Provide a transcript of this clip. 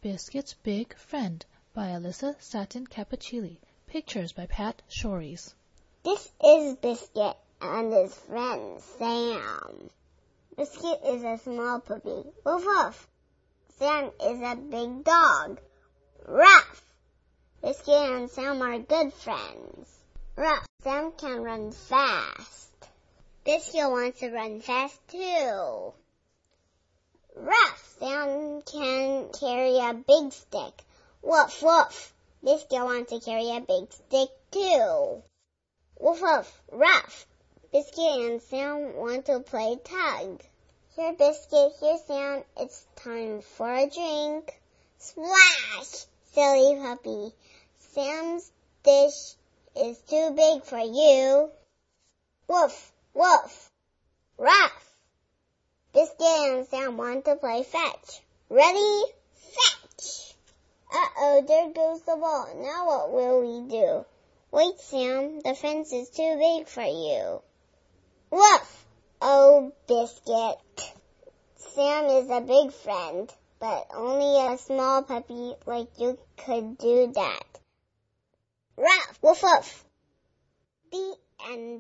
Biscuit's Big Friend by Alyssa Satin Cappuccilli. Pictures by Pat Shores. This is Biscuit and his friend Sam. Biscuit is a small puppy. Woof woof. Sam is a big dog. Ruff. Biscuit and Sam are good friends. Ruff. Sam can run fast. Biscuit wants to run fast too. Ruff. Sam can carry a big stick. Woof woof. Biscuit wants to carry a big stick too. Woof woof. Ruff. Biscuit and Sam want to play tug. Here Biscuit, here Sam, it's time for a drink. Splash! Silly puppy. Sam's dish is too big for you. Woof, woof. Ruff. Biscuit and Sam want to play fetch. Ready? Fetch! Uh-oh, there goes the ball. Now what will we do? Wait, Sam, the fence is too big for you. Woof! Oh, Biscuit. Sam is a big friend, but only a small puppy like you could do that. Ruff! Woof woof! The end.